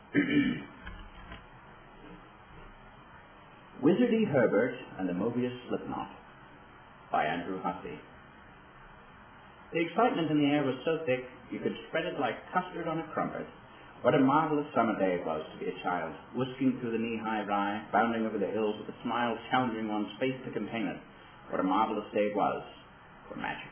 Wizardy Herbert and the Mobius Slipknot by Andrew Hussey. The excitement in the air was so thick you could spread it like custard on a crumpet. What a marvelous summer day it was to be a child, whisking through the knee-high rye, bounding over the hills with a smile challenging one's face to contain it. What a marvelous day it was for magic.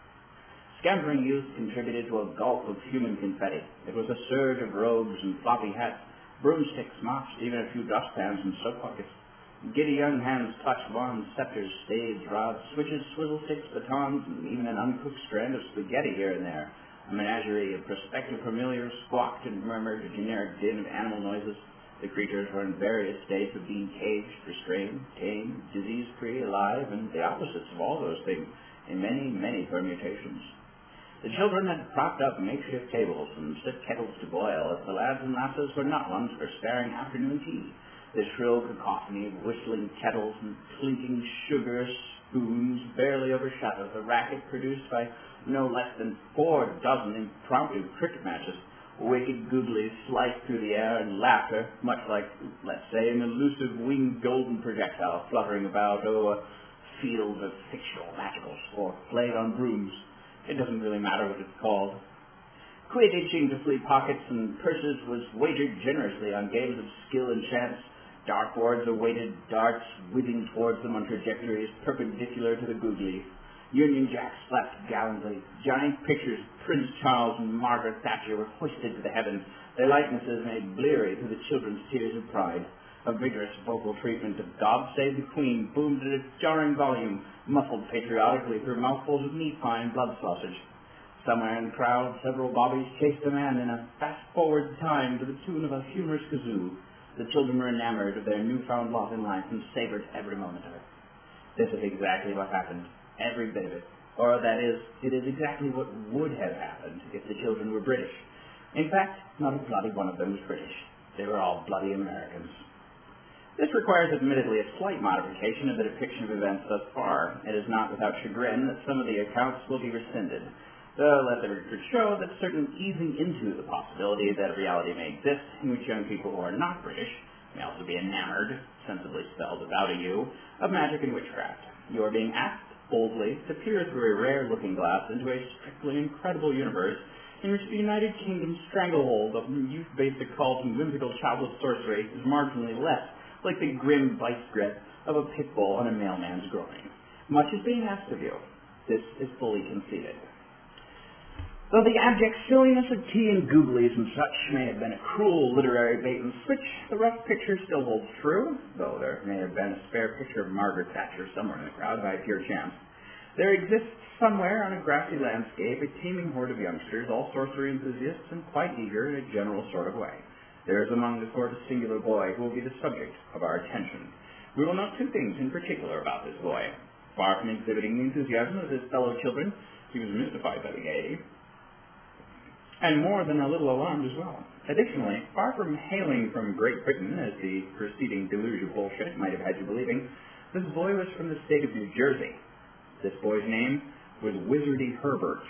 Scampering youth contributed to a gulf of human confetti. It was a surge of robes and floppy hats, broomsticks marched, even a few dustpans and soap buckets. Giddy young hands clutched wands, scepters, staves, rods, switches, swivel sticks, batons, and even an uncooked strand of spaghetti here and there. A menagerie of prospective familiars squawked and murmured a generic din of animal noises. The creatures were in various states of being caged, restrained, tamed, disease-free, alive, and the opposites of all those things in many, many permutations. The children had propped up makeshift tables and set kettles to boil, as the lads and lasses were not ones for sparing afternoon tea. The shrill cacophony of whistling kettles and clinking sugar spoons barely overshadowed the racket produced by no less than 4 dozen impromptu cricket matches. Wicked googlies sliced through the air, and laughter, much like, let's say, an elusive winged golden projectile fluttering about, a field of fictional magical sport played on brooms. It doesn't really matter what it's called. Quid itching to flee pockets and purses was wagered generously on games of skill and chance. Dartboards awaited darts whizzing towards them on trajectories perpendicular to the googly. Union Jacks flapped gallantly. Giant pictures of Prince Charles and Margaret Thatcher were hoisted to the heavens, their likenesses made bleary through the children's tears of pride. A vigorous vocal treatment of God Save the Queen boomed at a jarring volume, muffled patriotically through mouthfuls of meat pie and blood sausage. Somewhere in the crowd, several bobbies chased a man in a fast-forward time to the tune of a humorous kazoo. The children were enamored of their newfound lot in life and savored every moment of it. This is exactly what happened, every bit of it. Or, that is, it is exactly what would have happened if the children were British. In fact, not a bloody one of them was British. They were all bloody Americans. This requires admittedly a slight modification of the depiction of events thus far. It is not without chagrin that some of the accounts will be rescinded. Though let the record show that certain easing into the possibility that a reality may exist in which young people who are not British may also be enamored, sensibly spelled without a U, of magic and witchcraft. You are being asked, boldly, to peer through a rare looking-glass into a strictly incredible universe in which the United Kingdom's stranglehold of youth-based occult and whimsical childless sorcery is marginally less like the grim vice grip of a pit bull on a mailman's groin. Much is being asked of you. This is fully conceded. Though the abject silliness of tea and googlies and such may have been a cruel literary bait and switch, the rough picture still holds true, though there may have been a spare picture of Margaret Thatcher somewhere in the crowd by pure chance. There exists somewhere on a grassy landscape a teeming horde of youngsters, all sorcery enthusiasts and quite eager in a general sort of way. There is among the sort a singular boy who will be the subject of our attention. We will note 2 things in particular about this boy. Far from exhibiting the enthusiasm of his fellow children, he was mystified by the gaiety, and more than a little alarmed as well. Additionally, far from hailing from Great Britain, as the preceding deluge of bullshit might have had you believing, this boy was from the state of New Jersey. This boy's name was Wizardy Herbert.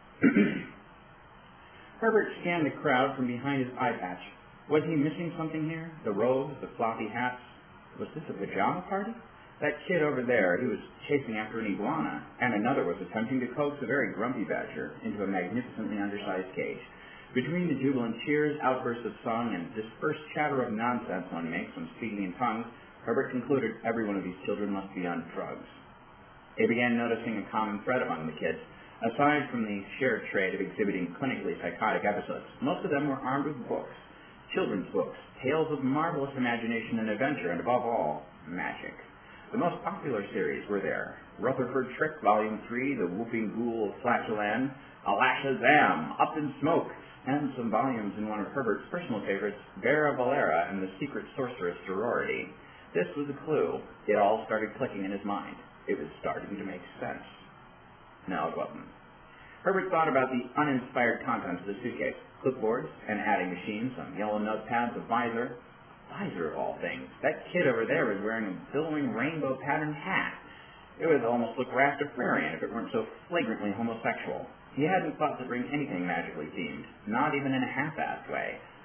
Herbert scanned the crowd from behind his eye patch. Was he missing something here? The robes, the floppy hats? Was this a pajama party? That kid over there, he was chasing after an iguana, and another was attempting to coax a very grumpy badger into a magnificently undersized cage. Between the jubilant cheers, outbursts of song, and dispersed chatter of nonsense one makes when speaking in tongues, Herbert concluded every one of these children must be on drugs. He began noticing a common thread among the kids. Aside from the shared trait of exhibiting clinically psychotic episodes, most of them were armed with books. Children's books, tales of marvelous imagination and adventure, and above all, magic. The most popular series were there. Rutherford Trick, Volume 3, The Whooping Ghoul of Flatulence, Alashazam, Up in Smoke, and some volumes in one of Herbert's personal favorites, Vera Valera and the Secret Sorceress Sorority. This was a clue. It all started clicking in his mind. It was starting to make sense. No, it wasn't. Herbert thought about the uninspired contents of the suitcase. Clipboards, an adding machine, some yellow notepads, a visor. Visor of all things. That kid over there was wearing a billowing rainbow-patterned hat. It would almost look Rastafarian if it weren't so flagrantly homosexual. He hadn't thought to bring anything magically themed, not even in a half-assed way.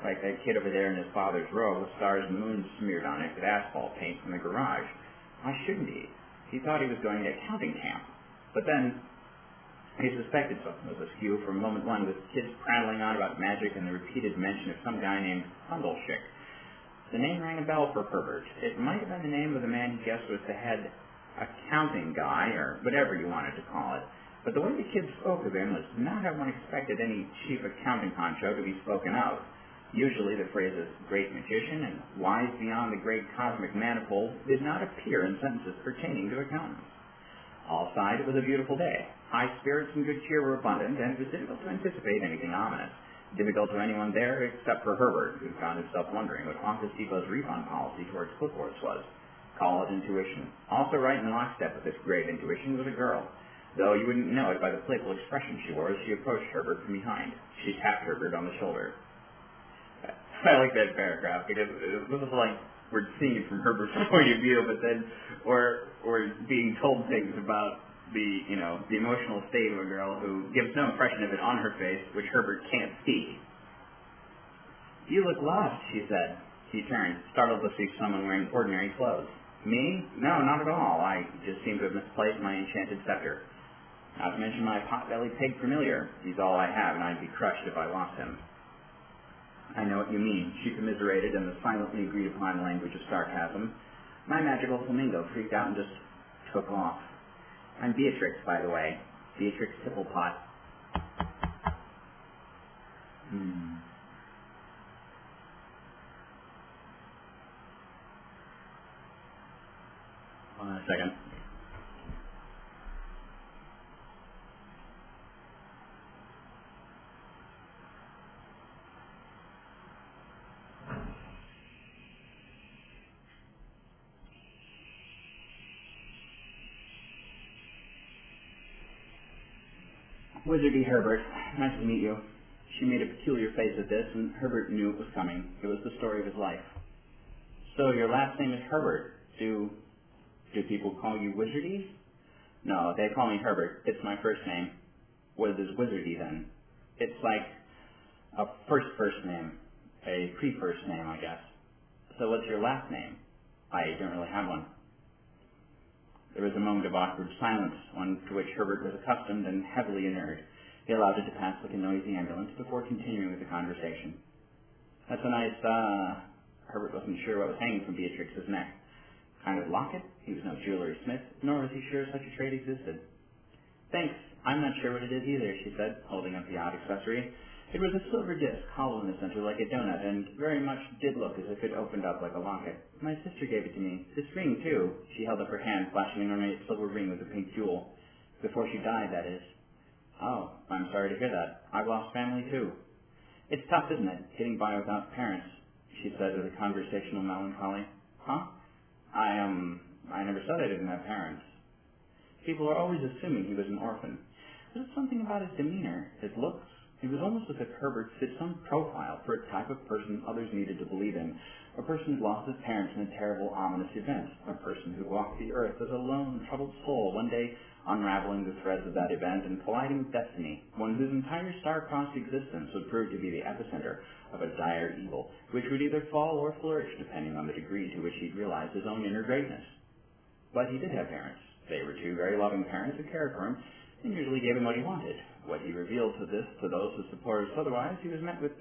like that kid over there in his father's row with stars and moons smeared on it with asphalt paint from the garage. Why shouldn't he? He thought he was going to accounting camp. But then he suspected something was askew from moment one, with kids prattling on about magic and the repeated mention of some guy named Hundleschick. The name rang a bell for Herbert. It might have been the name of the man he guessed was the head accounting guy, or whatever you wanted to call it. But the way the kids spoke of him was not how one expected any chief accounting honcho to be spoken of. Usually the phrases great magician and wise beyond the great cosmic manifold did not appear in sentences pertaining to accountants. All side, it was a beautiful day. High spirits and good cheer were abundant, and it was difficult to anticipate anything ominous. Difficult to anyone there except for Herbert, who found himself wondering what Office Depot's refund policy towards clipboards was. Call it intuition. Also right in lockstep with this grave intuition was a girl, though you wouldn't know it by the playful expression she wore as she approached Herbert from behind. She tapped Herbert on the shoulder. I like that paragraph because it was like we're seeing it from Herbert's point of view, but then we're being told things about the emotional state of a girl who gives no impression of it on her face, which Herbert can't see. You look lost, she said. He turned, startled to see someone wearing ordinary clothes. Me? No, not at all. I just seem to have misplaced my enchanted scepter. Not to mention my pot-bellied pig familiar. He's all I have, and I'd be crushed if I lost him. I know what you mean, she commiserated in the silently agreed-upon language of sarcasm. My magical flamingo freaked out and just took off. I'm Beatrix, by the way. Beatrix Tipplepot. Hold on a second. Wizardy Herbert, nice to meet you. She made a peculiar face at this, and Herbert knew it was coming. It was the story of his life. So your last name is Herbert. Do people call you Wizardy? No, they call me Herbert. It's my first name. What is Wizardy then? It's like a first name. A pre-first name, I guess. So what's your last name? I don't really have one. There was a moment of awkward silence, one to which Herbert was accustomed and heavily inured. He allowed it to pass like a noisy ambulance before continuing with the conversation. That's a nice, Herbert wasn't sure what was hanging from Beatrix's neck. Kind of locket? He was no jewelry smith, nor was he sure such a trade existed. Thanks. I'm not sure what it is either, she said, holding up the odd accessory. It was a silver disc, hollow in the center like a donut, and very much did look as if it opened up like a locket. My sister gave it to me. This ring, too. She held up her hand, flashing an ornate silver ring with a pink jewel. Before she died, that is. Oh, I'm sorry to hear that. I've lost family, too. It's tough, isn't it, getting by without parents, she said with a conversational melancholy. Huh? I never said I didn't have parents. People are always assuming he was an orphan. Was it something about his demeanor, his looks? It was almost as if Herbert fit some profile for a type of person others needed to believe in, a person who lost his parents in a terrible, ominous event, a person who walked the earth as a lone, troubled soul, one day unraveling the threads of that event and colliding with destiny, one whose entire star-crossed existence would prove to be the epicenter of a dire evil, which would either fall or flourish depending on the degree to which he'd realized his own inner greatness. But he did have parents. They were two very loving parents who cared for him and usually gave him what he wanted. What he revealed to those who supported us otherwise, he was met with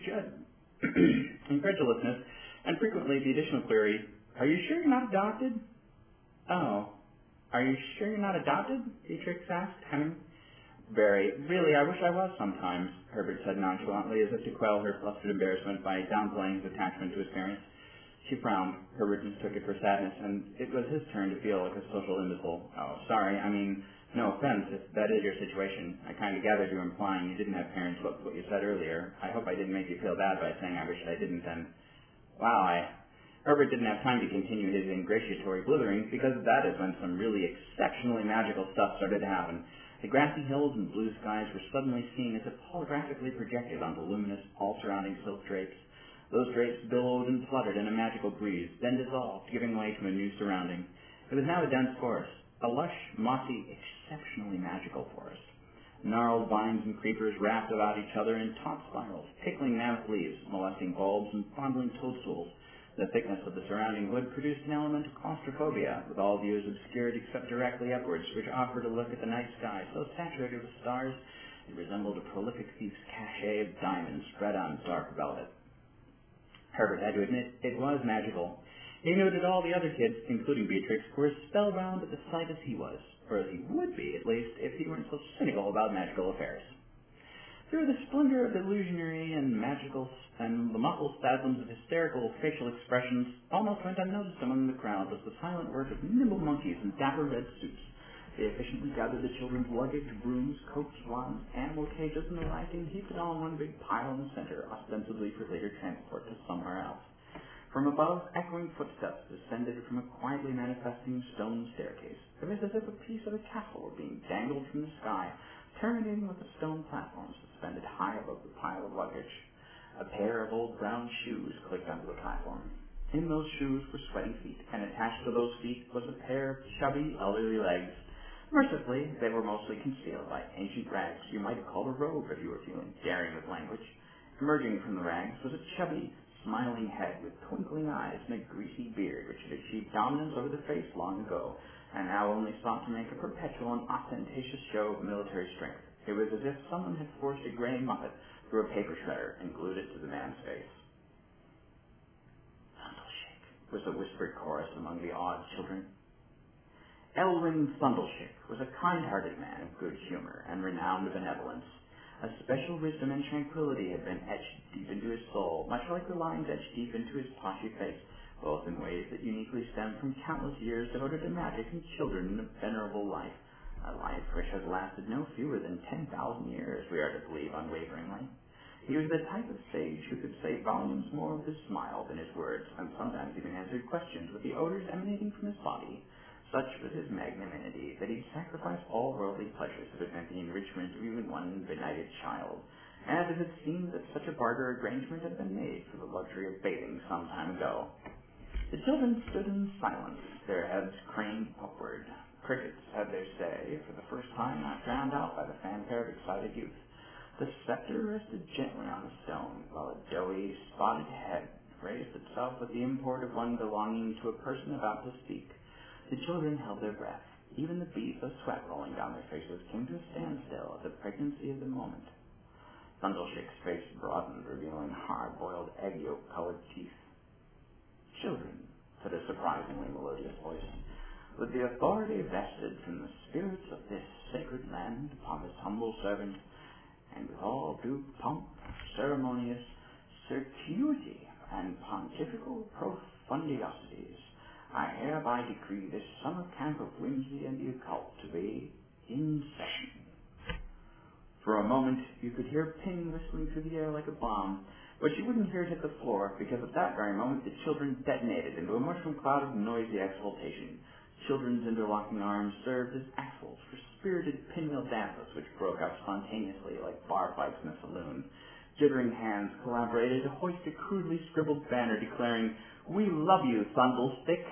incredulousness, and frequently the additional query, "Are you sure you're not adopted?" "Oh, are you sure you're not adopted?" Beatrix asked, hemming. "Very. Really, I wish I was sometimes," Herbert said nonchalantly, as if to quell her flustered embarrassment by downplaying his attachment to his parents. She frowned. Herbert mistook it for sadness, and it was his turn to feel like a social imbecile. "Oh, sorry, no offense if that is your situation. I kind of gathered you were implying you didn't have parents. What you said earlier. I hope I didn't make you feel bad by saying I wished I didn't then." Wow, Herbert didn't have time to continue his ingratiatory blithering, because that is when some really exceptionally magical stuff started to happen. The grassy hills and blue skies were suddenly seen as if holographically projected onto luminous, all-surrounding silk drapes. Those drapes billowed and fluttered in a magical breeze, then dissolved, giving way to a new surrounding. It was now a dense forest, a lush, mossy, exceptionally magical forest. Gnarled vines and creepers wrapped about each other in taut spirals, tickling mammoth leaves, molesting bulbs, and fondling toadstools. The thickness of the surrounding wood produced an element of claustrophobia, with all views obscured except directly upwards, which offered a look at the night sky so saturated with stars it resembled a prolific thief's cachet of diamonds spread on dark velvet. Herbert had to admit it was magical. He knew that all the other kids, including Beatrix, were as spellbound at the sight as he was, or as he would be, at least, if he weren't so cynical about magical affairs. Through the splendor of illusionary and magical and the muffled spasms of hysterical facial expressions almost went unnoticed among the crowd was the silent work of nimble monkeys in dapper red suits. They efficiently gathered the children's luggage, brooms, coats, wands, animal cages, and the like, and heaped it all in one big pile in the center, ostensibly for later transport to somewhere else. From above, echoing footsteps descended from a quietly manifesting stone staircase. It was as if a piece of a castle were being dangled from the sky, terminating with a stone platform suspended high above the pile of luggage. A pair of old brown shoes clicked onto the platform. In those shoes were sweaty feet, and attached to those feet was a pair of chubby, elderly legs. Mercifully, they were mostly concealed by ancient rags you might have called a robe if you were feeling daring with language. Emerging from the rags was a chubby, smiling head with twinkling eyes and a greasy beard which had achieved dominance over the face long ago, and now only sought to make a perpetual and ostentatious show of military strength. It was as if someone had forced a gray muppet through a paper shredder and glued it to the man's face. "Thundershake," was a whispered chorus among the awed children. Elwyn Thundershake was a kind-hearted man of good humor and renowned benevolence. A special wisdom and tranquility had been etched deep into his soul, much like the lines etched deep into his poshy face, both in ways that uniquely stemmed from countless years devoted to magic and children in a venerable life, a life which has lasted no fewer than 10,000 years, we are to believe unwaveringly. He was the type of sage who could say volumes more with his smile than his words, and sometimes even answered questions with the odors emanating from his body. Such was his magnanimity that he sacrificed all worldly pleasures if it meant the enrichment of even one benighted child, and it had seemed that such a barter arrangement had been made for the luxury of bathing some time ago. The children stood in silence, their heads craned upward. Crickets had their say, for the first time not drowned out by the fanfare of excited youth. The scepter rested gently on the stone, while a doughy, spotted head raised itself with the import of one belonging to a person about to speak. The children held their breath. Even the beads of sweat rolling down their faces came to a standstill at the pregnancy of the moment. Thundershake's face broadened, revealing hard-boiled, egg yolk-colored teeth. "Children," said a surprisingly melodious voice, "with the authority vested from the spirits of this sacred land upon this humble servant, and with all due pomp, ceremonious circuity, and pontifical profundiosities, I hereby decree this summer camp of whimsy and the occult to be in session." For a moment, you could hear Ping whistling through the air like a bomb, but you wouldn't hear it hit the floor, because at that very moment the children detonated into a mushroom cloud of noisy exultation. Children's interlocking arms served as axles for spirited pinwheel dances which broke out spontaneously like bar fights in a saloon. Jittering hands collaborated to hoist a crudely scribbled banner declaring, "We love you, Thunderstick."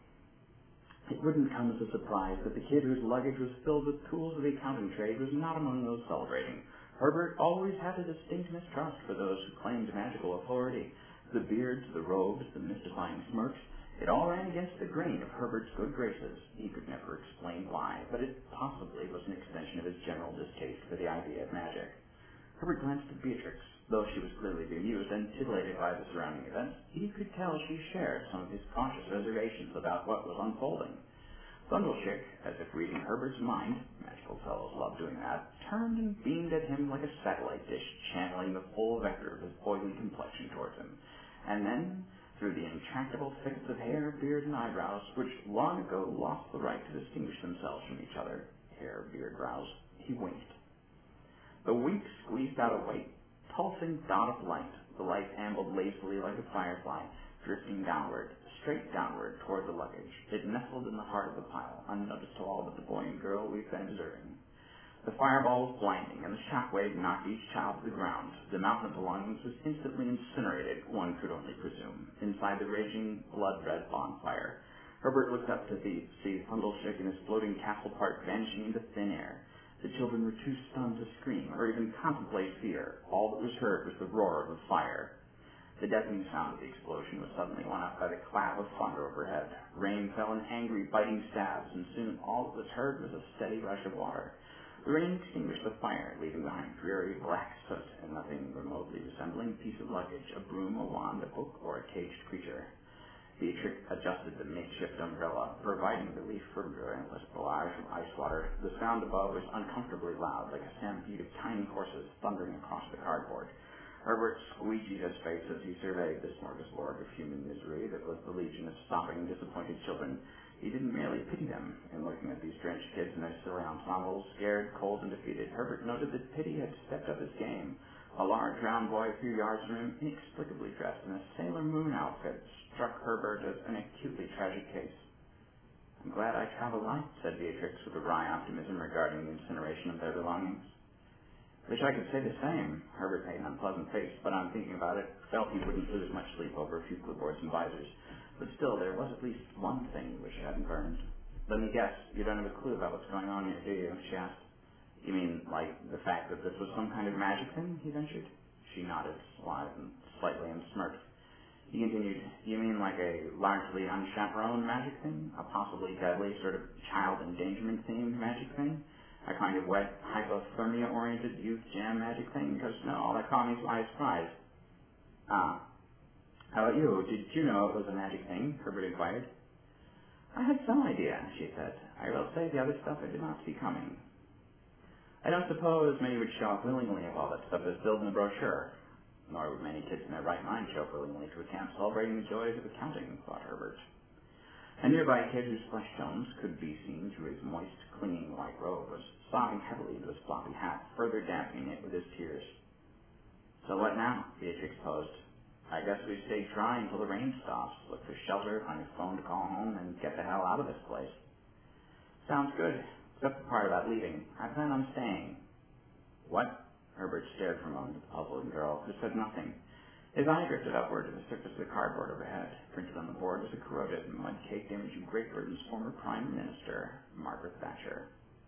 It wouldn't come as a surprise that the kid whose luggage was filled with tools of the accounting trade was not among those celebrating. Herbert always had a distinct mistrust for those who claimed magical authority. The beards, the robes, the mystifying smirks, it all ran against the grain of Herbert's good graces. He could never explain why, but it possibly was an extension of his general distaste for the idea of magic. Herbert glanced at Beatrix. Though she was clearly bemused and titillated by the surrounding events, he could tell she shared some of his cautious reservations about what was unfolding. Thundershake, as if reading Herbert's mind, magical fellows love doing that, turned and beamed at him like a satellite dish, channeling the full vector of his oily complexion towards him. And then, through the intractable thickets of hair, beard, and eyebrows, which long ago lost the right to distinguish themselves from each other, hair, beard, brows, he winked. The wink squeezed out a white, pulsing dot of light. The light ambled lazily like a firefly, drifting downward, straight downward toward the luggage. It nestled in the heart of the pile, unnoticed to all but the boy and girl we've been observing. The fireball was blinding, and the shockwave knocked each child to the ground. The mountain of belongings was instantly incinerated, one could only presume, inside the raging, blood-red bonfire. Herbert looked up to see Thundershake and his floating castle part vanishing into thin air. The children were too stunned to scream or even contemplate fear. All that was heard was the roar of a fire. The deafening sound of the explosion was suddenly won out by the clap of thunder overhead. Rain fell in angry, biting stabs, and soon all that was heard was a steady rush of water. The rain extinguished the fire, leaving behind dreary black soot and nothing remotely resembling a piece of luggage, a broom, a wand, a book, or a caged creature. Beatrix adjusted the makeshift umbrella, providing relief from the endless barrage of ice water. The sound above was uncomfortably loud, like a stampede of tiny horses thundering across the cardboard. Herbert squeegeed his face as he surveyed the smorgasbord of human misery that was the legion of sobbing, disappointed children. He didn't merely pity them in looking at these strange kids in their silly ensembles, scared, cold, and defeated. Herbert noted that pity had stepped up his game. A large, round boy a few yards from him, inexplicably dressed in a Sailor Moon outfit, struck Herbert as an acutely tragic case. "I'm glad I travel light," said Beatrix with a wry optimism regarding the incineration of their belongings. "Wish I could say the same." Herbert made an unpleasant face, but on thinking about it, felt he wouldn't lose much sleep over a few clipboards and visors. But still, there was at least one thing he wished hadn't burned. "Let me guess, you don't have a clue about what's going on here, do you?" she asked. "You mean, like, the fact that this was some kind of magic thing?" he ventured. She nodded, slightly and smirked. He continued, "You mean like a largely unchaperoned magic thing? A possibly deadly sort of child endangerment-themed magic thing? A kind of wet, hypothermia-oriented youth jam magic thing? Because, no, that caught me by surprise." "Ah. How about you? Did you know it was a magic thing?" Herbert inquired. "I had some idea," she said. "I will say the other stuff I did not see coming." "I don't suppose many would show up willingly if all that stuff is billed in the brochure. Nor would many kids in their right mind show up willingly to a camp celebrating the joys of accounting," thought Herbert. A nearby kid whose flesh tones could be seen through his moist, clinging white robe was sobbing heavily into his floppy hat, further dampening it with his tears. "So what now?" Beatrix posed. "I guess we stay dry until the rain stops, look for shelter, find a phone to call home, and get the hell out of this place." "Sounds good, except the part about leaving. I plan on staying." "What?" Herbert stared for a moment at the puzzled girl, who said nothing. His eye drifted upward to the surface of the cardboard overhead. Printed on the board was a corroded, mud-caked image of Great Britain's former Prime Minister, Margaret Thatcher.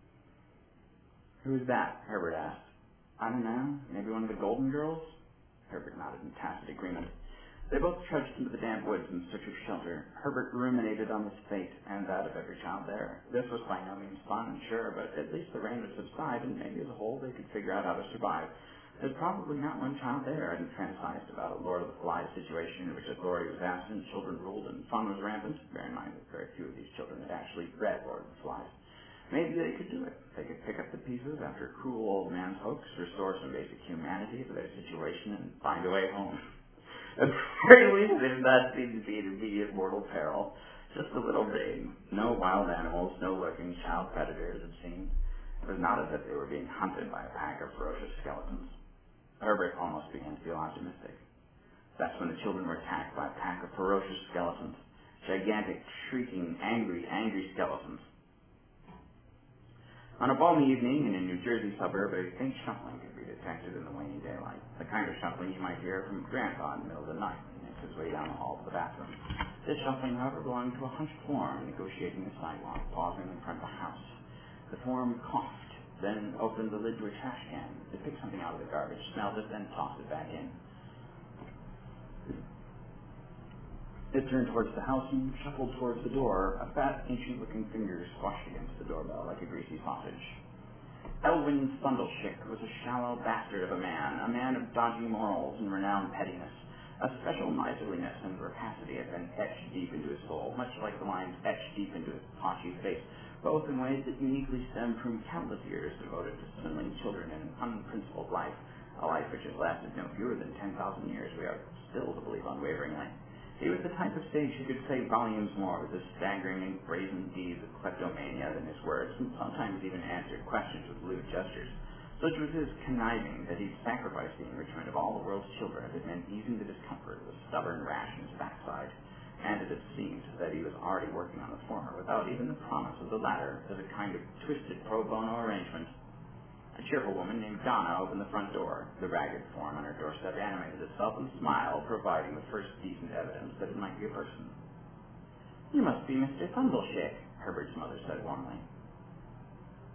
"Who's that?" Herbert asked. "I don't know. Maybe one of the Golden Girls?" Herbert nodded in tacit agreement. They both trudged into the damp woods in search of shelter. Herbert ruminated on his fate and that of every child there. This was by no means fun, sure, but at least the rain would subside, and maybe as a whole they could figure out how to survive. There's probably not one child there hadn't fantasized about a Lord of the Flies situation in which authority was absent, children ruled, and fun was rampant. Bear in mind that very few of these children had actually read Lord of the Flies. Maybe they could do it. They could pick up the pieces after a cruel old man's hoax, restore some basic humanity to their situation, and find a way home. At the very least, they did not seem to be in immediate mortal peril. Just a little rain. No wild animals, no lurking child predators, it seemed. It was not as if they were being hunted by a pack of ferocious skeletons. Herbert almost began to feel optimistic. That's when the children were attacked by a pack of ferocious skeletons. Gigantic, shrieking, angry skeletons. On a balmy evening in a New Jersey suburb, a faint shuffling could be detected in the waning daylight. The kind of shuffling you might hear from Grandpa in the middle of the night when he makes his way down the hall to the bathroom. This shuffling, however, belonged to a hunched form negotiating the sidewalk, pausing in front of the house. The form coughed, then opened the lid to a trash can. It picked something out of the garbage, smelled it, then tossed it back in. It turned towards the house and shuffled towards the door. A fat, ancient-looking finger squashed against the doorbell like a greasy sausage. Elwyn Thundleschick was a shallow bastard of a man of dodgy morals and renowned pettiness. A special miserliness and rapacity had been etched deep into his soul, much like the lines etched deep into his paunchy face, both in ways that uniquely stemmed from countless years devoted to swindling children in an unprincipled life, a life which has lasted no fewer than 10,000 years, we are still to believe unwaveringly. He was the type of sage who could say volumes more with his staggering and brazen deeds of kleptomania than his words, and sometimes even answered questions with lewd gestures. Such was his conniving that he sacrificed the enrichment of all the world's children if it meant easing the discomfort of a stubborn rash in his backside. And it seemed that he was already working on the former without even the promise of the latter as a kind of twisted pro bono arrangement. A cheerful woman named Donna opened the front door. The ragged form on her doorstep animated itself and smiled, providing the first decent evidence that it might be a person. "You must be Mr. Thundleschick," Herbert's mother said warmly.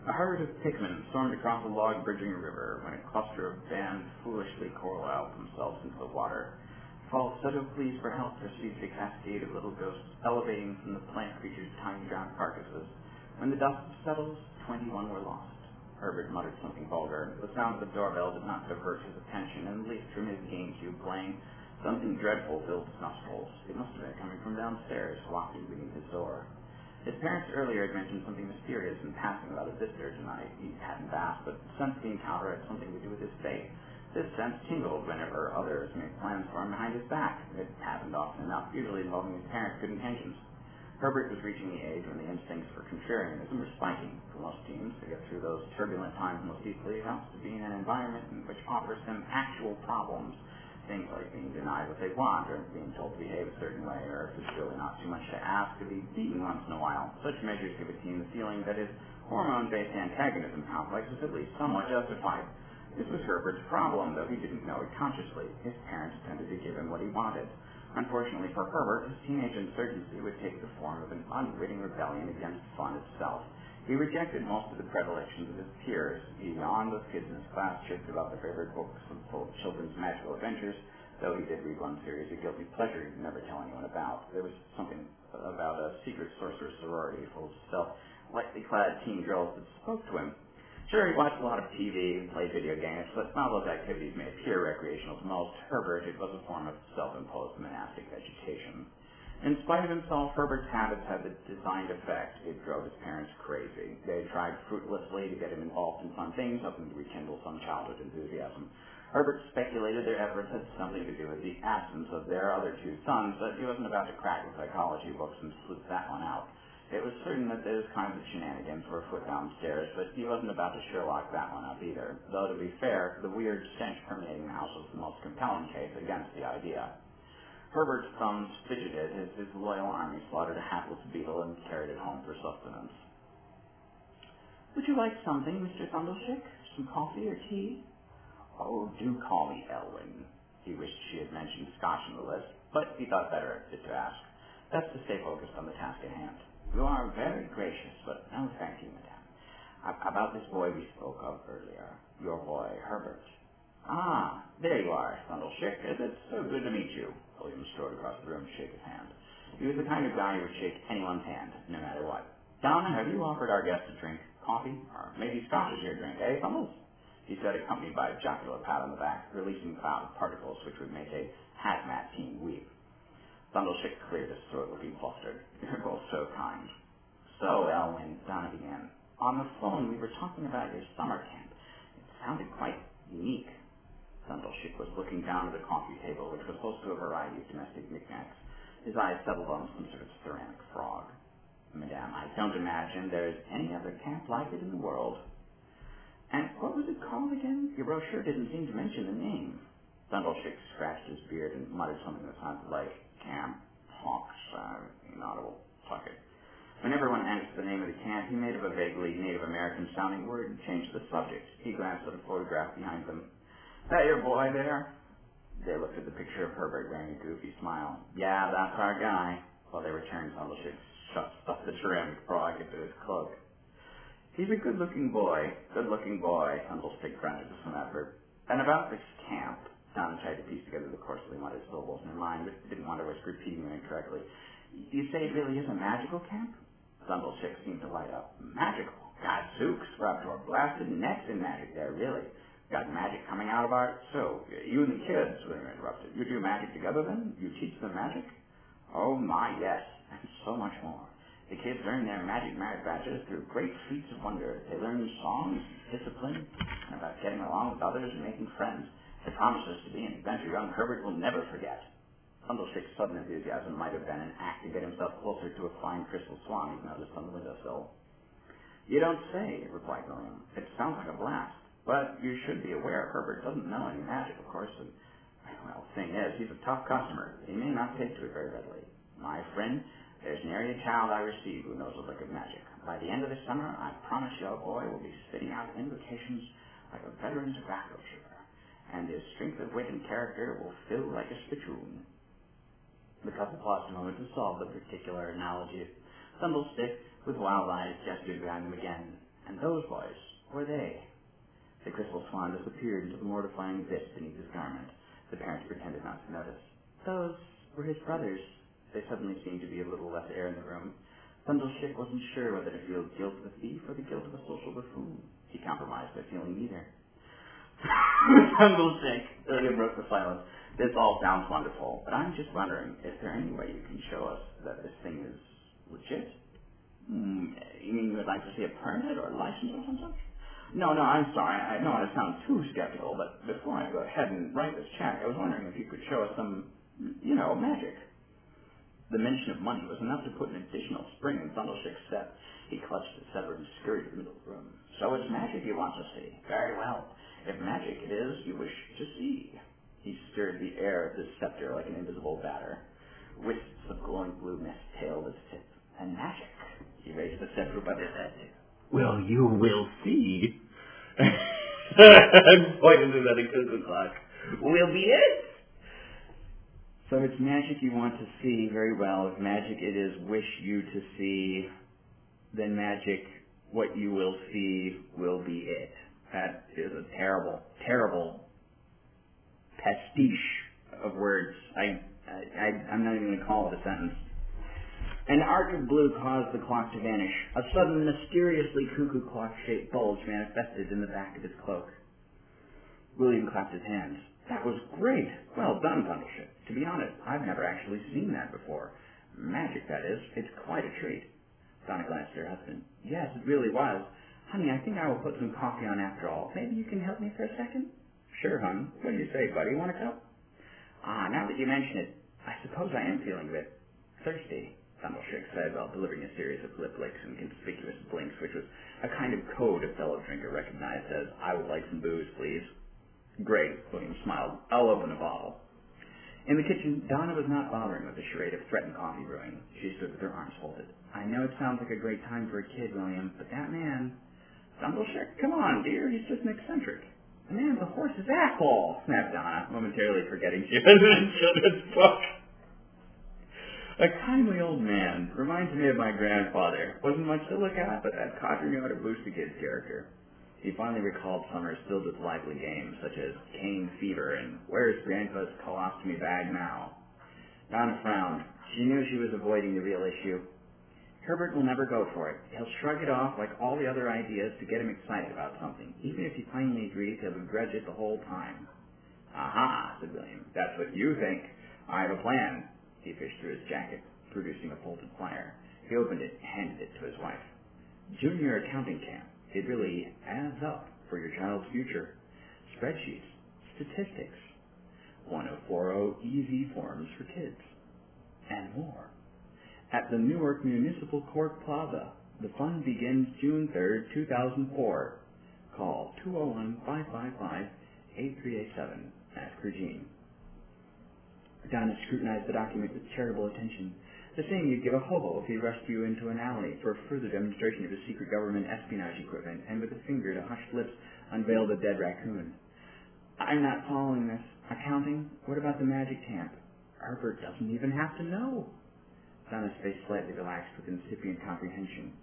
A herd of pickmen stormed across a log-bridging river when a cluster of bands foolishly corralled themselves into the water. Falsetto pleas for help received a cascade of little ghosts elevating from the plant creatures' tiny drowned carcasses. When the dust settled, 21 were lost. Herbert muttered something vulgar. The sound of the doorbell did not divert his attention, and leaped from his GameCube playing. Something dreadful filled his nostrils. It must have been coming from downstairs, wafting beneath his door. His parents earlier had mentioned something mysterious in passing about a visitor tonight. He hadn't asked, but sensed the encounter had something to do with his fate. This sense tingled whenever others made plans for him behind his back. It happened often enough, usually involving his parents' good intentions. Herbert was reaching the age when the instincts for contrarianism were spiking. For most teens, to get through those turbulent times most easily, it helps to be in an environment which offers them actual problems. Things like being denied what they want, or being told to behave a certain way, or if it's really not too much to ask, to be beaten once in a while. Such measures give a teen the feeling that his hormone-based antagonism complex is at least somewhat justified. This was Herbert's problem, though he didn't know it consciously. His parents tended to give him what he wanted. Unfortunately for Herbert, his teenage insurgency would take the form of an unwitting rebellion against fun itself. He rejected most of the predilections of his peers. He yawned with kids in his class, chirped about their favorite books full of children's magical adventures, though he did read one series of guilty pleasure he'd never tell anyone about. There was something about a secret sorcerer sorority full of lightly clad teen girls that spoke to him. Sure, he watched a lot of TV and played video games, but while those activities may appear recreational to most, Herbert, it was a form of self-imposed monastic vegetation. In spite of himself, Herbert's habits had the designed effect. It drove his parents crazy. They tried fruitlessly to get him involved in fun things, hoping to rekindle some childhood enthusiasm. Herbert speculated their efforts had something to do with the absence of their other two sons, but he wasn't about to crack the psychology books and sleuth that one out. It was certain that those kinds of shenanigans were afoot downstairs, but he wasn't about to Sherlock that one up either. Though, to be fair, the weird stench permeating the house was the most compelling case against the idea. Herbert's thumbs fidgeted as his loyal army slaughtered a hapless beetle and carried it home for sustenance. "Would you like something, Mr. Thundershick? Some coffee or tea?" "Oh, do call me Elwyn." He wished she had mentioned Scotch on the list, but he thought better of it to ask. Best to stay focused on the task at hand. "You are very gracious, but no thank you, madame. About this boy we spoke of earlier. Your boy, Herbert." "Ah, there you are, Thundershick. It's so good to meet you." William strode across the room to shake his hand. He was the kind of guy who would shake anyone's hand, no matter what. "Donna, have you offered our guest a drink? Coffee? Or maybe Scotch is your drink, eh, Thumbles?" He said, accompanied by a jocular pat on the back, releasing a cloud of particles which would make a hazmat team weep. Thundershick cleared his throat, looking flustered. "You're both so kind." "So, Elwyn," Donna began, "on the phone we were talking about your summer camp. It sounded quite unique." Thundershick was looking down at the coffee table, which was host to a variety of domestic knickknacks. His eyes settled on some sort of ceramic frog. "Madame, I don't imagine there is any other camp like it in the world." "And what was it called again? Your brochure didn't seem to mention the name." Thundershick scratched his beard and muttered something that sounded like Camp Hawks, inaudible Tucket. When everyone asked the name of the camp, he made up a vaguely Native American-sounding word and changed the subject. He glanced at a photograph behind them. "That your boy there?" They looked at the picture of Herbert wearing a goofy smile. "Yeah, that's our guy." While they returned, Thundershick stuffed the ceramic frog into his cloak. "He's a good-looking boy, Thundershick grunted with some effort. "And about this camp," Donna tried to piece together the coarsely muttered syllables in her mind, but didn't want to risk repeating them incorrectly. "You say it really is a magical camp?" Thundershick seemed to light up. "Magical? Gadzooks, we're up to our blasted necks in magic there, really. Got magic coming out of our—" "So, you and the kids," William interrupted. "You do magic together, then? You teach them magic?" "Oh, my, yes, and so much more. The kids earn their magic merit badges through great feats of wonder. They learn songs, discipline, and about getting along with others and making friends. It promises to be an adventure young Herbert will never forget." Thundershick's sudden enthusiasm might have been an act to get himself closer to a flying crystal swan he'd noticed on the windowsill. "You don't say," replied William. "It sounds like a blast. But you should be aware Herbert doesn't know any magic, of course, and, well, the thing is, he's a tough customer. He may not take to it very readily. My friend, there's nary a child I receive who knows a lick of magic. By the end of the summer, I promise your boy will be spitting out invocations like a veteran tobacco chipper, and his strength of wit and character will fill like a spittoon." The couple paused a moment to solve the particular analogy. Thundershick, with wild eyes, gestured behind them again, And those boys, were they? The crystal swan disappeared into the mortifying abyss beneath his garment. The parents pretended not to notice. Those were his brothers. There suddenly seemed to be a little less air in the room. Thundershick wasn't sure whether to feel guilt of a thief or the guilt of a social buffoon. He compromised by feeling neither. Thundershick, William broke the silence. This all sounds wonderful, but I'm just wondering, is there any way you can show us that this thing is legit? You mean you would like to see a permit or a license or something? No, I'm sorry. I don't want to sound too skeptical, but before I go ahead and write this check, I was wondering if you could show us some, magic. The mention of money was enough to put an additional spring in Thundershick's step. He clutched the sever and scurried to the middle of the room. So it's magic you want to see. Very well. If magic it is you wish to see. He stirred the air of his scepter like an invisible batter. Wisps of glowing blue mist tailed its tip. And magic. He raised the scepter above his head. Well, you will see. I'm pointing to the cuckoo clock. Will be it. So it's magic you want to see. Very well. If magic it is wish you to see, then magic, what you will see, will be it. That is a terrible, terrible pastiche of words. I'm not even going to call it a sentence. An arc of blue caused the clock to vanish. A sudden, mysteriously cuckoo clock-shaped bulge manifested in the back of his cloak. William clapped his hands. That was great. Well done, Thundershick. To be honest, I've never actually seen that before. Magic, that is. It's quite a treat. Donna glanced at her husband. Yes, it really was. Honey, I think I will put some coffee on after all. Maybe you can help me for a second? Sure, hon. What do you say, buddy? Want a cup? Now that you mention it, I suppose I am feeling a bit thirsty, Thundershick said while delivering a series of lip licks and conspicuous blinks, which was a kind of code a fellow drinker recognized as, I would like some booze, please. Great, William smiled. I'll open a bottle. In the kitchen, Donna was not bothering with the charade of threatened coffee brewing. She stood with her arms folded. I know it sounds like a great time for a kid, William, but that man... Thundershick, come on, dear, he's just an eccentric. The man's a horse's asshole, snapped Donna, momentarily forgetting she was in a children's book. A kindly old man reminds me of my grandfather. Wasn't much to look at, but that codger knew how to boost a kid's character. He finally recalled summers filled with lively games, such as cane fever and where's Grandpa's colostomy bag now? Donna frowned. She knew she was avoiding the real issue. Herbert will never go for it. He'll shrug it off like all the other ideas to get him excited about something. Even if he finally agrees, he'll begrudge it the whole time. Aha, said William. That's what you think. I have a plan. He fished through his jacket, producing a folded flyer. He opened it and handed it to his wife. Junior accounting camp. It really adds up for your child's future. Spreadsheets, statistics, 1040 easy forms for kids, and more. At the Newark Municipal Court Plaza. The fun begins June 3rd, 2004. Call 201-555-8387. Ask Regine. Donna scrutinized the document with charitable attention. The same you'd give a hobo if he rushed you into an alley for a further demonstration of his secret government espionage equipment, and with a finger to hushed lips unveiled a dead raccoon. I'm not following this. Accounting? What about the magic camp? Herbert doesn't even have to know. Donna's face slightly relaxed with incipient comprehension.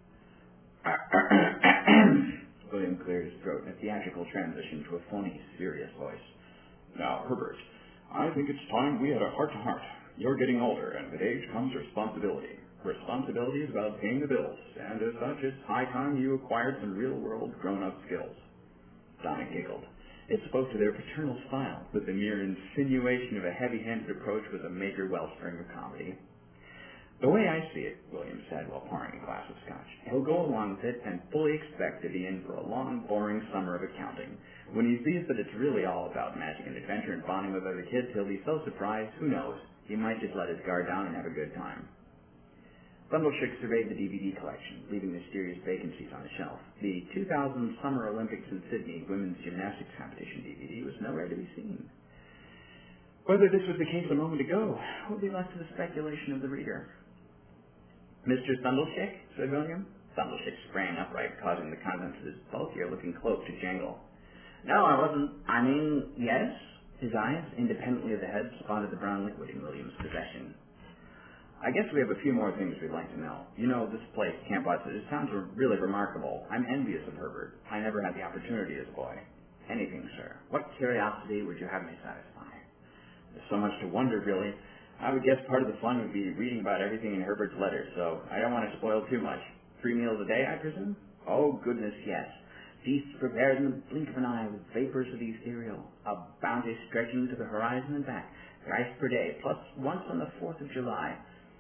William cleared his throat in a theatrical transition to a phony, serious voice. Now, Herbert, I think it's time we had a heart-to-heart. You're getting older, and with age comes responsibility. Responsibility is about paying the bills, and as such, it's high time you acquired some real-world grown-up skills. Donna giggled. It spoke to their paternal style, but the mere insinuation of a heavy-handed approach was a major wellspring of comedy. The way I see it, William said while pouring a glass of scotch, he'll go along with it and fully expect to be in for a long, boring summer of accounting. When he sees that it's really all about magic and adventure and bonding with other kids, he'll be so surprised, who knows, he might just let his guard down and have a good time. Thundershick surveyed the DVD collection, leaving mysterious vacancies on the shelf. The 2000 Summer Olympics in Sydney Women's Gymnastics Competition DVD was nowhere to be seen. Whether this was the case a moment ago will be left to the speculation of the reader. Mr. Thundershick, said William. Thundershick sprang upright, causing the contents of his bulkier-looking cloak to jangle. No, I wasn't. I mean, yes. His eyes, independently of the head, spotted the brown liquid in William's possession. I guess we have a few more things we'd like to know. You know, this place, Camp Watson, it sounds really remarkable. I'm envious of Herbert. I never had the opportunity as a boy. Anything, sir. What curiosity would you have me satisfy? There's so much to wonder, really. I would guess part of the fun would be reading about everything in Herbert's letters, so I don't want to spoil too much. 3 meals a day, I presume? Oh, goodness, yes. Feasts prepared in the blink of an eye with vapors of the ethereal, a bounty stretching to the horizon and back, thrice per day, plus once on the 4th of July.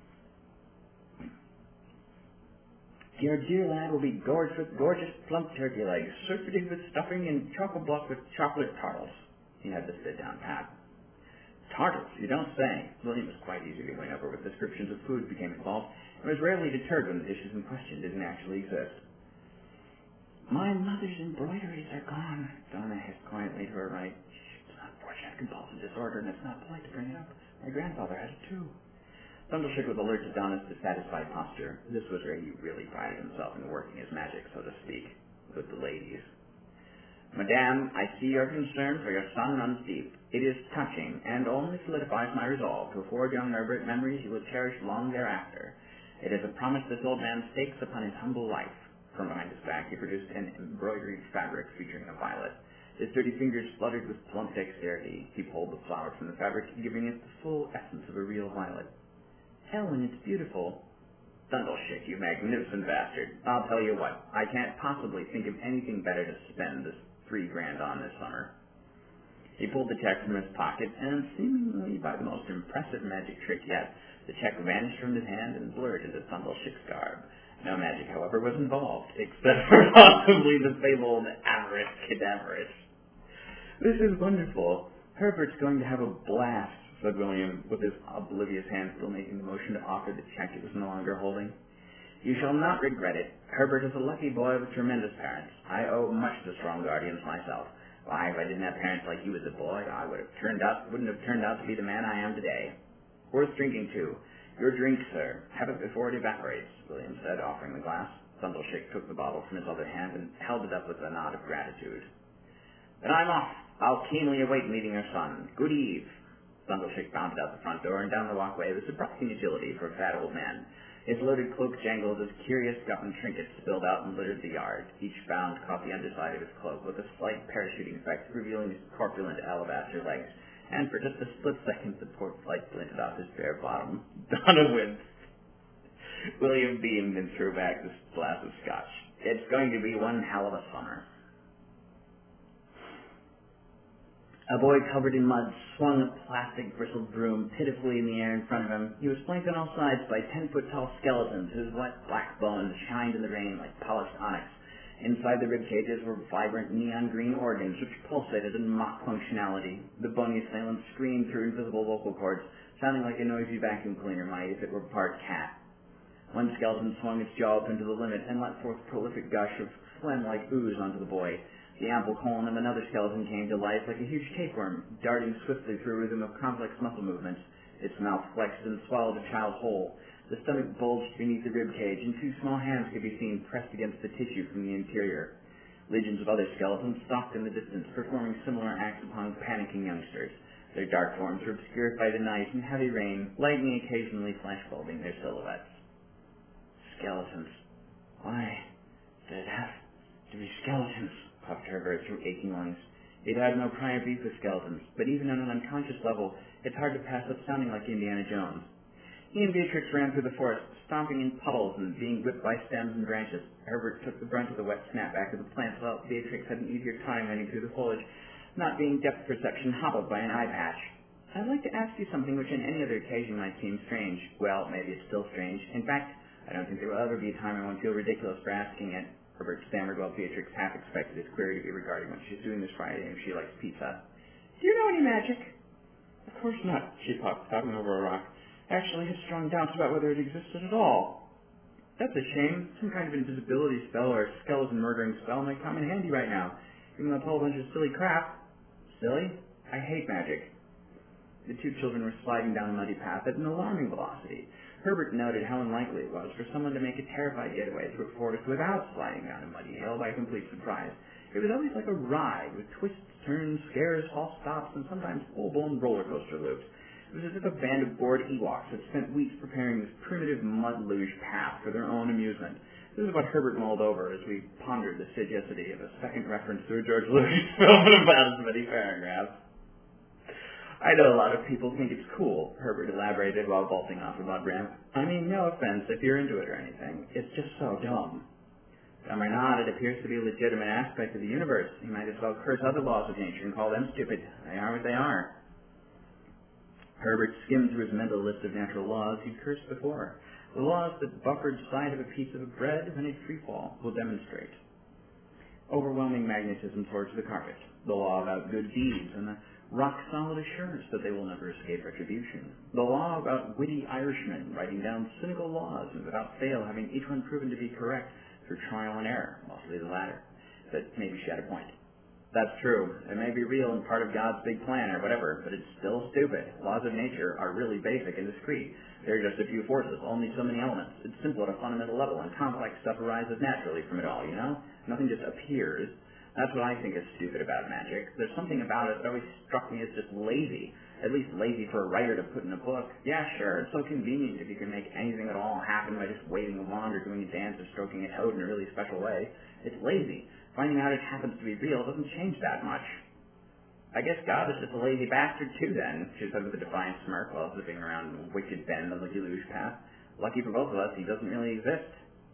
Your dear lad will be gorged with gorgeous plump turkey legs, surfeited with stuffing and chock-a-block with chocolate tartles. He had to sit down pat. Tartles, you don't say. William was quite easy to win over with descriptions of food became involved, and was rarely deterred when the dishes in question didn't actually exist. My mother's embroideries are gone, Donna hissed quietly to her right. It's an unfortunate compulsive disorder, and it's not polite to bring it up. My grandfather had it too. Thundershook was alert to Donna's dissatisfied posture. This was where he really prided himself in working his magic, so to speak, with the ladies. Madame, I see your concern for your son runs deep. It is touching, and only solidifies my resolve to afford young Herbert memories he will cherish long thereafter. It is a promise this old man stakes upon his humble life. From behind his back, he produced an embroidered fabric featuring a violet. His dirty fingers fluttered with plump dexterity. He pulled the flower from the fabric, giving it the full essence of a real violet. Ellen, it's beautiful. Thundershick, you magnificent bastard. I'll tell you what, I can't possibly think of anything better to spend this $3,000 on this summer. He pulled the check from his pocket, and seemingly by the most impressive magic trick yet, the check vanished from his hand and blurred into Thundershick's garb. No magic, however, was involved, except for possibly the fabled Average Cadaverous. This is wonderful. Herbert's going to have a blast, said William, with his oblivious hand still making the motion to offer the check he was no longer holding. You shall not regret it. Herbert is a lucky boy with tremendous parents. I owe much to strong guardians myself. Why, if I didn't have parents like you as a boy, I wouldn't have turned out to be the man I am today. Worth drinking, too. Your drink, sir. Have it before it evaporates, William said, offering the glass. Thundershick took the bottle from his other hand and held it up with a nod of gratitude. Then I'm off. I'll keenly await meeting your son. Good eve. Thundershick bounded out the front door and down the walkway with surprising agility for a fat old man. His loaded cloak jangled as curious gotten trinkets spilled out and littered the yard. Each bound caught the underside of his cloak with a slight parachuting effect, revealing his corpulent alabaster legs. And for just a split second, the port flight glinted off his bare bottom. Donna winced. William beamed and threw back this glass of scotch. It's going to be one hell of a summer. A boy covered in mud swung a plastic bristled broom pitifully in the air in front of him. He was flanked on all sides by 10-foot-tall skeletons whose wet black bones shined in the rain like polished onyx. Inside the rib cages were vibrant neon green organs which pulsated in mock functionality. The bony assailants screamed through invisible vocal cords, sounding like a noisy vacuum cleaner might if it were part cat. One skeleton swung its jaw open to the limit and let forth a prolific gush of phlegm-like ooze onto the boy. The ample colon of another skeleton came to life like a huge tapeworm, darting swiftly through a rhythm of complex muscle movements. Its mouth flexed and swallowed a child whole. The stomach bulged beneath the rib cage, and 2 small hands could be seen pressed against the tissue from the interior. Legions of other skeletons stalked in the distance, performing similar acts upon panicking youngsters. Their dark forms were obscured by the night and heavy rain, lightning occasionally flash-bulbing their silhouettes. Skeletons. Why did it have to be skeletons? Puffed Herbert through aching lungs. He'd had no prior beef with skeletons, but even on an unconscious level, it's hard to pass up sounding like Indiana Jones. He and Beatrix ran through the forest, stomping in puddles and being whipped by stems and branches. Herbert took the brunt of the wet snapback of the plants, while Beatrix had an easier time running through the foliage, not being depth perception hobbled by an eye patch. I'd like to ask you something which on any other occasion might seem strange. Well, maybe it's still strange. In fact, I don't think there will ever be a time I won't feel ridiculous for asking it. Herbert stammered while Beatrix half expected his query to be regarding what she's doing this Friday and if she likes pizza. Do you know any magic? Of course not, she puffed, hopping over a rock. Actually had strong doubts about whether it existed at all. That's a shame. Some kind of invisibility spell or skeleton murdering spell might come in handy right now, even though it's a whole bunch of silly crap. Silly? I hate magic. The 2 children were sliding down a muddy path at an alarming velocity. Herbert noted how unlikely it was for someone to make a terrified getaway through a forest without sliding down a muddy hill by complete surprise. It was always like a ride, with twists, turns, scares, false stops, and sometimes full-blown roller coaster loops. It was as if a band of bored Ewoks had spent weeks preparing this primitive mud luge path for their own amusement. This is what Herbert mulled over as we pondered the sagacity of a second reference to a George Lucas film in about as many paragraphs. I know a lot of people think it's cool, Herbert elaborated while vaulting off the mud ramp. I mean, no offense if you're into it or anything. It's just so dumb. Dumb or not, it appears to be a legitimate aspect of the universe. You might as well curse other laws of nature and call them stupid. They are what they are. Herbert skimmed through his mental list of natural laws he'd cursed before. The laws that buffered side of a piece of bread when it free fall will demonstrate. Overwhelming magnetism towards the carpet, the law about good deeds, and the rock-solid assurance that they will never escape retribution. The law about witty Irishmen writing down cynical laws and without fail having each one proven to be correct through trial and error, mostly the latter. But maybe she had a point. That's true. It may be real and part of God's big plan or whatever, but it's still stupid. Laws of nature are really basic and discrete. There are just a few forces, only so many elements. It's simple at a fundamental level, and complex stuff arises naturally from it all, you know? Nothing just appears. That's what I think is stupid about magic. There's something about it that always struck me as just lazy. At least lazy for a writer to put in a book. Yeah, sure, it's so convenient if you can make anything at all happen by just waving a wand or doing a dance or stroking a toad in a really special way. It's lazy. Finding out it happens to be real doesn't change that much. I guess God is just a lazy bastard too then, she said with a defiant smirk while zipping around a wicked bend on the deluge path. Lucky for both of us, he doesn't really exist.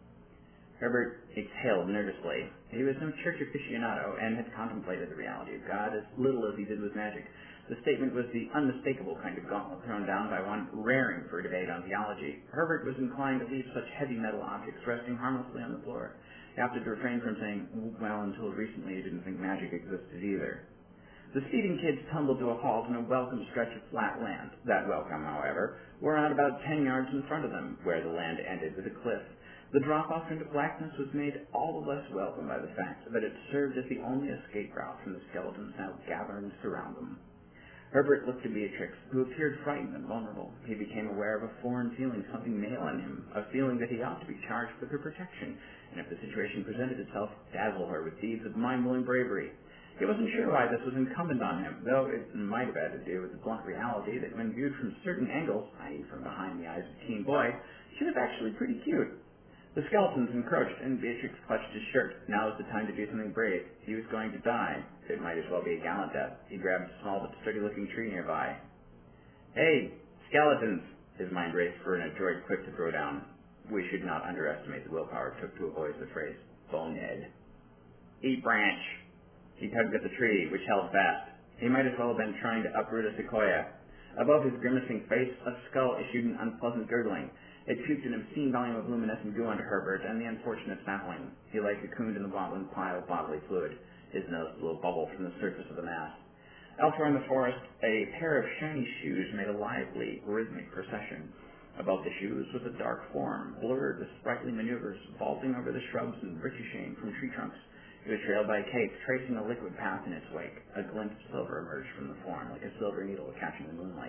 Herbert exhaled nervously. He was no church aficionado and had contemplated the reality of God as little as he did with magic. The statement was the unmistakable kind of gauntlet thrown down by one raring for debate on theology. Herbert was inclined to leave such heavy metal objects resting harmlessly on the floor. He opted to refrain from saying, well, until recently he didn't think magic existed either. The speeding kids tumbled to a halt in a welcome stretch of flat land. That welcome, however, were out about 10 yards in front of them, where the land ended with a cliff. The drop-off into blackness was made all the less welcome by the fact that it served as the only escape route from the skeletons now gathering to surround them. Herbert looked to Beatrix, who appeared frightened and vulnerable. He became aware of a foreign feeling, something male in him, a feeling that he ought to be charged with her protection, and if the situation presented itself, dazzle her with deeds of mind-blowing bravery. He wasn't sure why this was incumbent on him, though it might have had to do with the blunt reality that when viewed from certain angles, i.e. from behind the eyes of a teen boy, she was actually pretty cute. The skeletons encroached, and Beatrix clutched his shirt. Now was the time to do something brave. He was going to die. It might as well be a gallant death. He grabbed a small but sturdy-looking tree nearby. Hey, skeletons! His mind raced for an adroit quip to throw down. We should not underestimate the willpower it took to avoid the phrase, bonehead. Eat branch! He tugged at the tree, which held fast. He might as well have been trying to uproot a sequoia. Above his grimacing face, a skull issued an unpleasant gurgling. It puked an obscene volume of luminescent goo onto Herbert and the unfortunate sapling. He lay cocooned in the wobbling pile of bodily fluid. His nose blew a bubble from the surface of the mass. Elsewhere in the forest, a pair of shiny shoes made a lively, rhythmic procession. Above the shoes was a dark form, blurred with sprightly maneuvers, vaulting over the shrubs and ricocheting from tree trunks. It was trailed by a cape, tracing a liquid path in its wake. A glint of silver emerged from the form, like a silver needle catching the moonlight.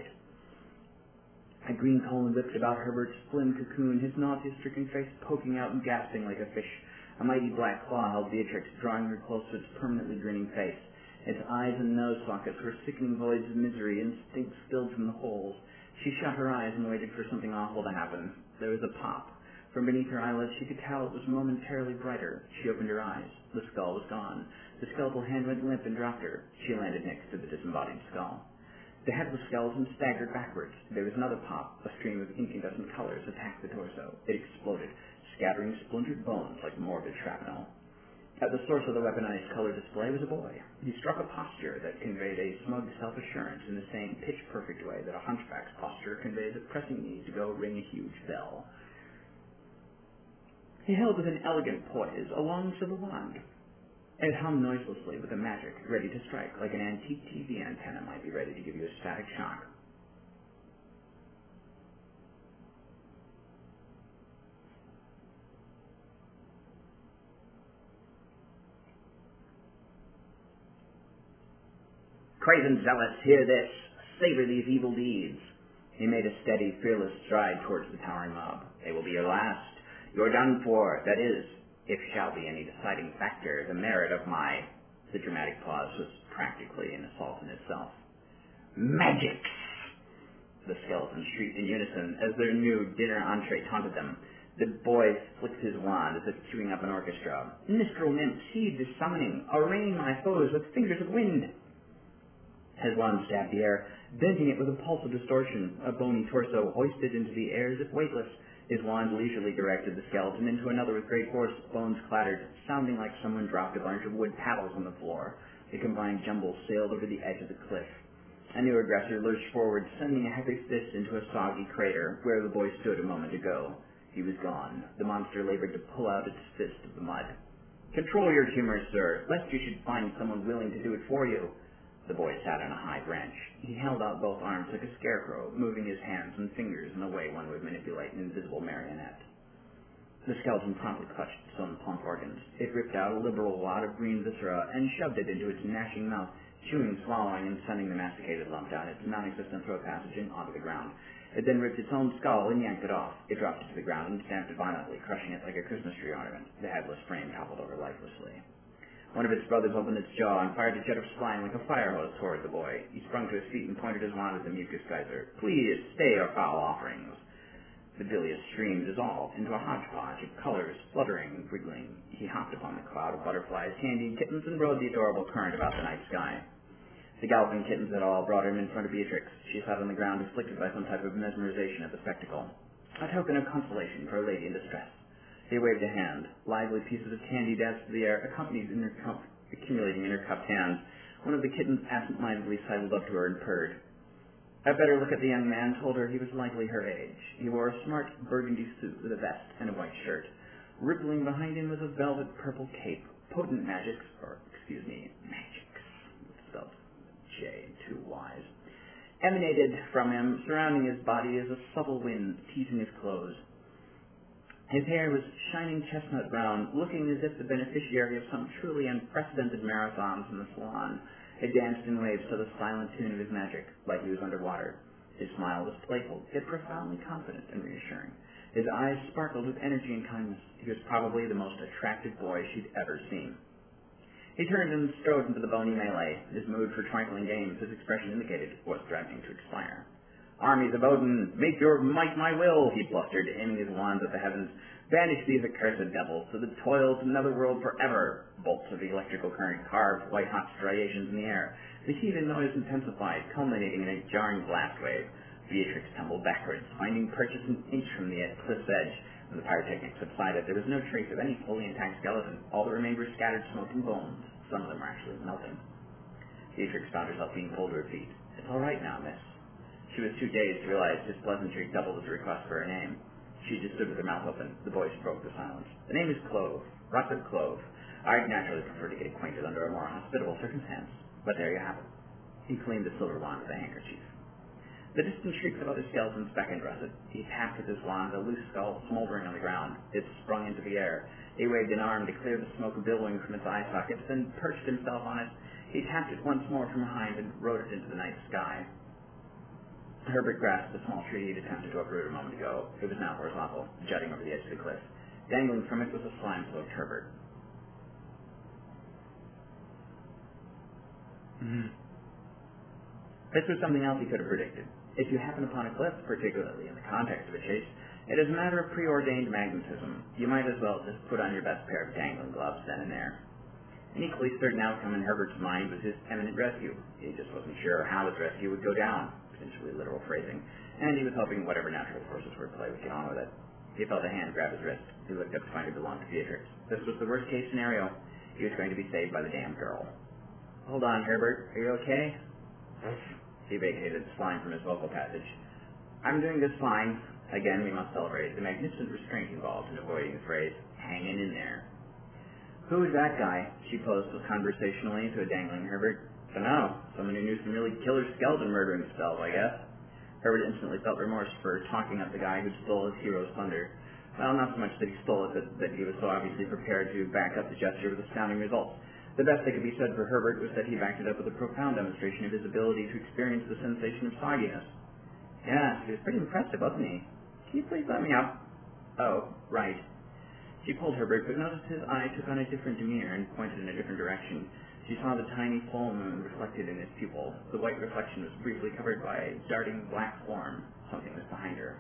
A green column whipped about Herbert's slim cocoon, his nausea-stricken face poking out and gasping like a fish. A mighty black claw held Beatrix, drawing her close to its permanently grinning face. Its eyes and nose sockets were sickening voids of misery, instinct spilled from the holes. She shut her eyes and waited for something awful to happen. There was a pop. From beneath her eyelids, she could tell it was momentarily brighter. She opened her eyes. The skull was gone. The skeletal hand went limp and dropped her. She landed next to the disembodied skull. The headless skeleton staggered backwards. There was another pop. A stream of incandescent colors attacked the torso. It exploded, scattering splintered bones like morbid shrapnel. At the source of the weaponized color display was a boy. He struck a posture that conveyed a smug self-assurance in the same pitch-perfect way that a hunchback's posture conveys a pressing need to go ring a huge bell. He held with an elegant poise a long silver wand. It hummed noiselessly with a magic, ready to strike, like an antique TV antenna might be ready to give you a static shock. Craven zealots, hear this. Savor these evil deeds. He made a steady, fearless stride towards the towering mob. They will be your last. You're done for. That is, if shall be any deciding factor, the merit of my... The dramatic pause was practically an assault in itself. Magics! The skeletons shrieked in unison as their new dinner entree taunted them. The boy flicked his wand as if queuing up an orchestra. Mistral nymphs, heed this summoning. Arraign my foes with fingers of wind. His wand stabbed the air, bending it with a pulse of distortion. A bony torso hoisted into the air as if weightless. His wand leisurely directed the skeleton into another with great force. Bones clattered, sounding like someone dropped a bunch of wood paddles on the floor. The combined jumble sailed over the edge of the cliff. A new aggressor lurched forward, sending a heavy fist into a soggy crater where the boy stood a moment ago. He was gone. The monster labored to pull out its fist of the mud. Control your humor, sir, lest you should find someone willing to do it for you. The boy sat on a high branch. He held out both arms like a scarecrow, moving his hands and fingers in the way one would manipulate an invisible marionette. The skeleton promptly clutched its own plump organs. It ripped out a liberal wad of green viscera and shoved it into its gnashing mouth, chewing, swallowing, and sending the masticated lump down its non-existent throat passage and onto the ground. It then ripped its own skull and yanked it off. It dropped it to the ground and stamped it violently, crushing it like a Christmas tree ornament. The headless frame toppled over lifelessly. One of its brothers opened its jaw and fired a jet of slime like a fire hose toward the boy. He sprung to his feet and pointed his wand at the mucus geyser. Please, stay our foul offerings. The bilious stream dissolved into a hodgepodge of colors, fluttering and wriggling. He hopped upon the cloud of butterflies, candy, and kittens, and rode the adorable current about the night sky. The galloping kittens et al. Brought him in front of Beatrix. She sat on the ground, afflicted by some type of mesmerization at the spectacle. A token of consolation for a lady in distress. He waved a hand. Lively pieces of candy danced through the air, accumulating in her cupped hands. One of the kittens absent-mindedly sidled up to her and purred. A better look at the young man told her he was likely her age. He wore a smart burgundy suit with a vest and a white shirt. Rippling behind him was a velvet purple cape. Potent magics, spelled J, 2 Y's, emanated from him, surrounding his body as a subtle wind teasing his clothes. His hair was shining chestnut brown, looking as if the beneficiary of some truly unprecedented marathons in the salon. It danced in waves to the silent tune of his magic, like he was underwater. His smile was playful, yet profoundly confident and reassuring. His eyes sparkled with energy and kindness. He was probably the most attractive boy she'd ever seen. He turned and strode into the bony melee. His mood for trifling games, his expression indicated, was threatening to expire. Armies of Odin, make your might my will, he blustered, aiming his wands at the heavens. Banish these accursed devils to the toils of another world forever. Bolts of electrical current carved white-hot striations in the air. The heat and noise intensified, culminating in a jarring blast wave. Beatrix tumbled backwards, finding purchase an inch from the cliff's edge. When the pyrotechnics subsided, there was no trace of any fully intact skeleton. All that remained were scattered smoking bones. Some of them were actually melting. Beatrix found herself being pulled to her feet. It's all right now, miss. She was too dazed to realize his pleasantry doubled as a request for her name. She just stood with her mouth open. The voice broke the silence. The name is Clove. Russell Clove. I'd naturally prefer to get acquainted under a more hospitable circumstance. But there you have it. He cleaned the silver wand with a handkerchief. The distant shrieks of other skeletons beckoned Russet. He tapped with his wand, a loose skull smoldering on the ground. It sprung into the air. He waved an arm to clear the smoke billowing from its eye sockets, then perched himself on it. He tapped it once more from behind and rode it into the night sky. Herbert grasped the small tree he'd attempted to uproot a moment ago. It was now horizontal, jutting over the edge of the cliff. Dangling from it was a slime-soaked Herbert. This was something else he could have predicted. If you happen upon a cliff, particularly in the context of a chase, it is a matter of preordained magnetism. You might as well just put on your best pair of dangling gloves then and there. An equally certain outcome in Herbert's mind was his imminent rescue. He just wasn't sure how his rescue would go down, potentially literal phrasing, and he was hoping whatever natural forces were at play would get on with it. He felt a hand grab his wrist. He looked up to find it belonged to Beatrix. This was the worst-case scenario. He was going to be saved by the damn girl. Hold on, Herbert. Are you okay? He vacated the slime from his vocal passage. I'm doing just fine. Again, we must celebrate the magnificent restraint involved in avoiding the phrase, hanging in there. Who is that guy? She posed conversationally to a dangling Herbert. Dunno. Someone who knew some really killer skeleton murdering spells, I guess. Herbert instantly felt remorse for talking up the guy who stole his hero's thunder. Well, not so much that he stole it, but that he was so obviously prepared to back up the gesture with astounding results. The best that could be said for Herbert was that he backed it up with a profound demonstration of his ability to experience the sensation of sogginess. Yeah, he was pretty impressive, wasn't he? Can you please let me up? Oh, right. She pulled Herbert, but noticed his eye took on a different demeanor and pointed in a different direction. She saw the tiny full moon reflected in his pupil. The white reflection was briefly covered by a darting black form. Something was behind her.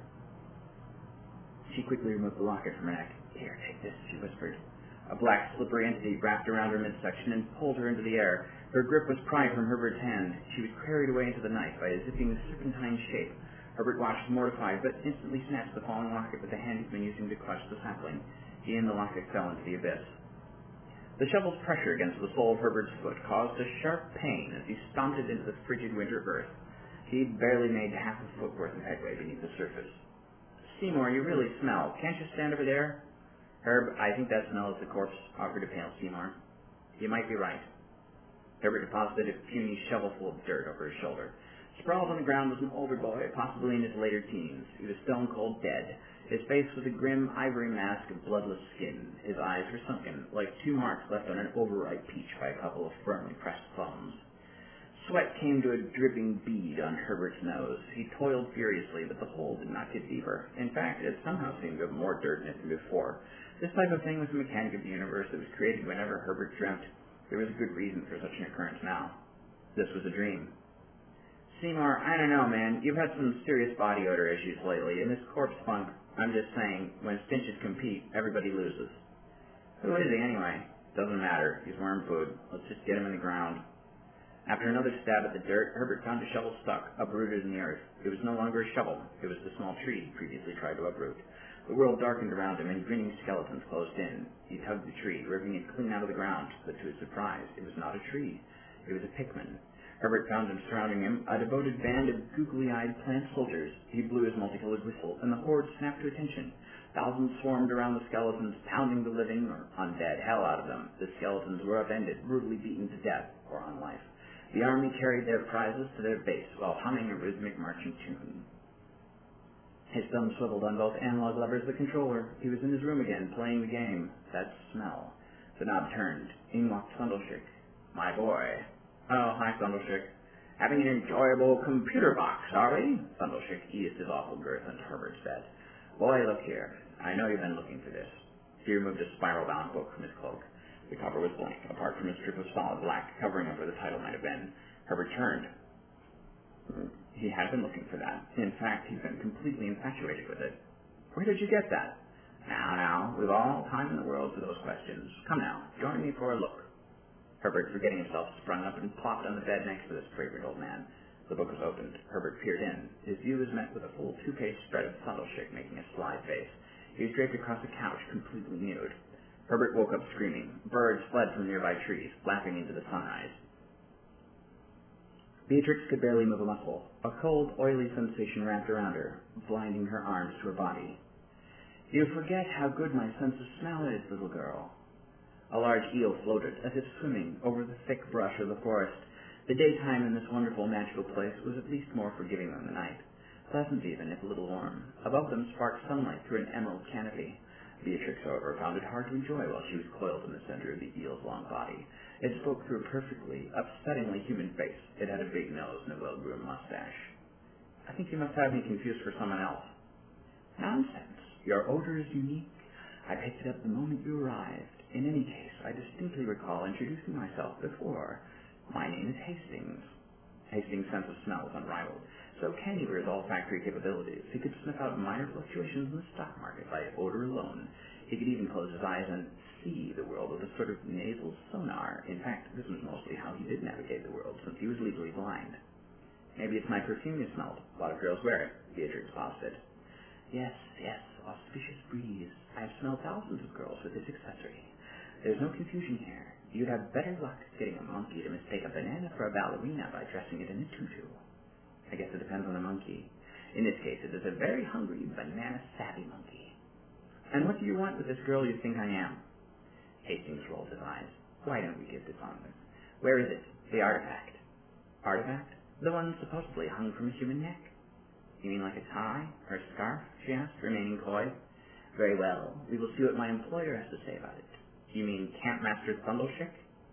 She quickly removed the locket from her neck. "Here, take this," she whispered. A black, slippery entity wrapped around her midsection and pulled her into the air. Her grip was pried from Herbert's hand. She was carried away into the night by a zipping, serpentine shape. Herbert watched mortified, but instantly snatched the falling locket with the hand he'd been using to clutch the sapling. He and the locket fell into the abyss. The shovel's pressure against the sole of Herbert's foot caused a sharp pain as he stomped it into the frigid winter earth. He'd barely made half a foot worth of headway beneath the surface. "Seymour, you really smell. Can't you stand over there?" "Herb, I think that smell is the corpse," offered a pale Seymour. "You might be right." Herbert deposited a puny shovelful of dirt over his shoulder. Sprawled on the ground was an older boy, possibly in his later teens. He was stone-cold dead. His face was a grim ivory mask of bloodless skin. His eyes were sunken, like two marks left on an overripe peach by a couple of firmly pressed thumbs. Sweat came to a dripping bead on Herbert's nose. He toiled furiously, but the hole did not get deeper. In fact, it somehow seemed to have more dirt in it than before. This type of thing was the mechanic of the universe that was created whenever Herbert dreamt. There was a good reason for such an occurrence now. This was a dream. "Seymour, I don't know, man. You've had some serious body odor issues lately, and this corpse funk, I'm just saying, when stenches compete, everybody loses." "Who is he, anyway?" "Doesn't matter. He's worm food. Let's just get him in the ground." After another stab at the dirt, Herbert found a shovel stuck, uprooted in the earth. It was no longer a shovel. It was the small tree he previously tried to uproot. The world darkened around him, and grinning skeletons closed in. He tugged the tree, ripping it clean out of the ground, but to his surprise, it was not a tree. It was a Pikmin. Herbert found him surrounding him, a devoted band of googly-eyed plant soldiers. He blew his multicolored whistle, and the horde snapped to attention. Thousands swarmed around the skeletons, pounding the living or undead hell out of them. The skeletons were upended, brutally beaten to death or on life. The army carried their prizes to their base while humming a rhythmic marching tune. His thumb swiveled on both analog levers of the controller. He was in his room again, playing the game. That smell. The knob turned. In walked Thundershick. "My boy." "Oh, hi, Thundershick." "Having an enjoyable computer box, are we?" Thundershick eased his awful girth into Herbert's bed. "Boy, look here. I know you've been looking for this." He removed a spiral-bound book from his cloak. The cover was blank, apart from a strip of solid black covering up where the title might have been. Herbert turned. He had been looking for that. In fact, he'd been completely infatuated with it. "Where did you get that?" Now, we've all time in the world for those questions. Come now, join me for a look." Herbert, forgetting himself, sprung up and plopped on the bed next to this fragrant old man. The book was opened. Herbert peered in. His view was met with a full 2-page spread of Thundershick making a sly face. He was draped across a couch, completely nude. Herbert woke up screaming. Birds fled from nearby trees, flapping into the sunrise. Beatrix could barely move a muscle. A cold, oily sensation wrapped around her, blinding her arms to her body. "You forget how good my sense of smell is, little girl." A large eel floated, as if swimming, over the thick brush of the forest. The daytime in this wonderful, magical place was at least more forgiving than the night. Pleasant even, if a little warm. Above them sparked sunlight through an emerald canopy. Beatrix, however, found it hard to enjoy while she was coiled in the center of the eel's long body. It spoke through a perfectly, upsettingly human face. It had a big nose and a well-groomed mustache. "I think you must have me confused for someone else." "Nonsense. Your odor is unique. I picked it up the moment you arrived. In any case, I distinctly recall introducing myself before. My name is Hastings." Hastings' sense of smell was unrivaled. So canny were his olfactory capabilities. He could sniff out minor fluctuations in the stock market by odor alone. He could even close his eyes and see the world with a sort of nasal sonar. In fact, this was mostly how he did navigate the world, since he was legally blind. "Maybe it's my perfume you smelled. A lot of girls wear it," Beatrix posited. Yes, auspicious breeze. I have smelled thousands of girls with this accessory. There's no confusion here. You'd have better luck getting a monkey to mistake a banana for a ballerina by dressing it in a tutu. I guess it depends on the monkey. In this case, it is a very hungry, banana-savvy monkey. "And what do you want with this girl you think I am?" Hastings rolled his eyes. "Why don't we get this on with? Where is it? The artifact." "Artifact? The one supposedly hung from a human neck." "You mean like a tie or a scarf?" she asked, remaining coy. "Very well. We will see what my employer has to say about it." "You mean Campmaster Thundershick?"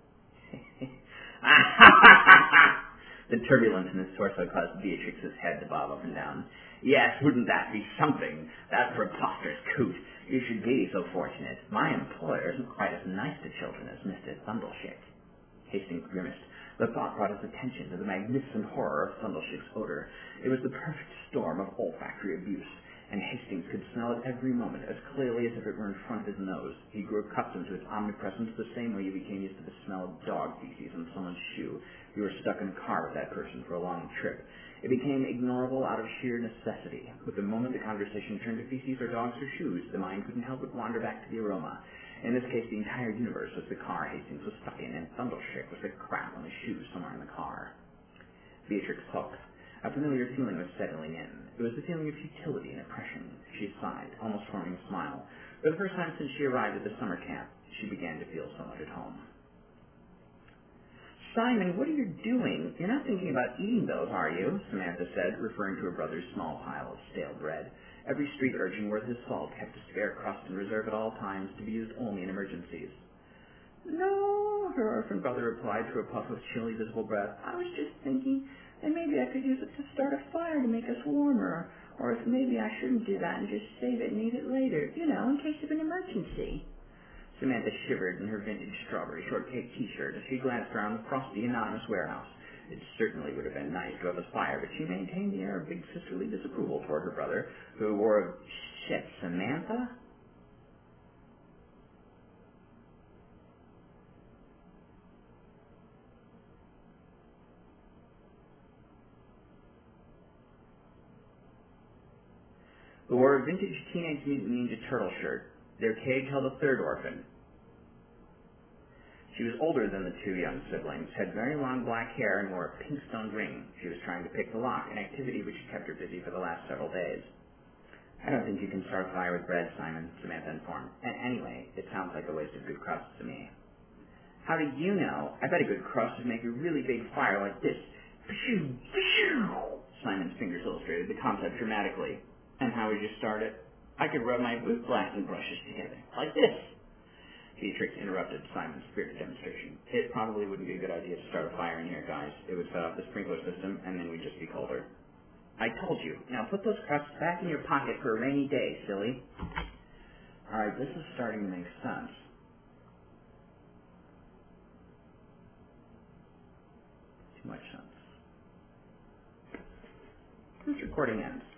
The turbulence in his torso caused Beatrix's head to bob up and down. "Yes, wouldn't that be something? That preposterous coot. You should be so fortunate. My employer isn't quite as nice to children as Mr. Thundershick." Hastings grimaced. The thought brought his attention to the magnificent horror of Thundershick's odor. It was the perfect storm of olfactory abuse, and Hastings could smell it every moment as clearly as if it were in front of his nose. He grew accustomed to its omnipresence the same way you became used to the smell of dog feces on someone's shoe. You were stuck in a car with that person for a long trip. It became ignorable out of sheer necessity. With the moment the conversation turned to feces or dogs or shoes, the mind couldn't help but wander back to the aroma. In this case, the entire universe was the car Hastings was stuck in, and Thundershick was the crap on his shoes somewhere in the car. Beatrix sulked. A familiar feeling was settling in. It was the feeling of futility and oppression. She sighed, almost forming a smile. For the first time since she arrived at the summer camp, she began to feel somewhat at home. "Simon, what are you doing? You're not thinking about eating those, are you?" Samantha said, referring to her brother's small pile of stale bread. Every street urchin worth his salt kept a spare crust in reserve at all times to be used only in emergencies. "No," her orphan brother replied through a puff of chilly visible breath. "I was just thinking that maybe I could use it to start a fire to make us warmer, or if maybe I shouldn't do that and just save it and eat it later, in case of an emergency." Samantha shivered in her vintage strawberry shortcake T-shirt as she glanced around the frosty, anonymous warehouse. It certainly would have been nice to have a fire, but she maintained the air of big sisterly disapproval toward her brother, who wore a shit, Samantha? Who wore a vintage Teenage Mutant Ninja Turtle shirt. Their cage held a third orphan. She was older than the two young siblings, had very long black hair, and wore a pink-stoned ring. She was trying to pick the lock, an activity which had kept her busy for the last several days. "I don't think you can start a fire with bread, Simon," Samantha informed. "Anyway, it sounds like a waste of good crust to me." "How do you know? I bet a good crust would make a really big fire like this." Pshoo! Pshoo! Simon's fingers illustrated the concept dramatically. "And how would you start it?" "I could rub my boot blasting brushes together, like this." Beatrix interrupted Simon's spirited demonstration. "It probably wouldn't be a good idea to start a fire in here, guys. It would set off the sprinkler system, and then we'd just be colder." "I told you. Now put those crusts back in your pocket for a rainy day, silly." "All right, this is starting to make sense." Too much sense. This recording ends.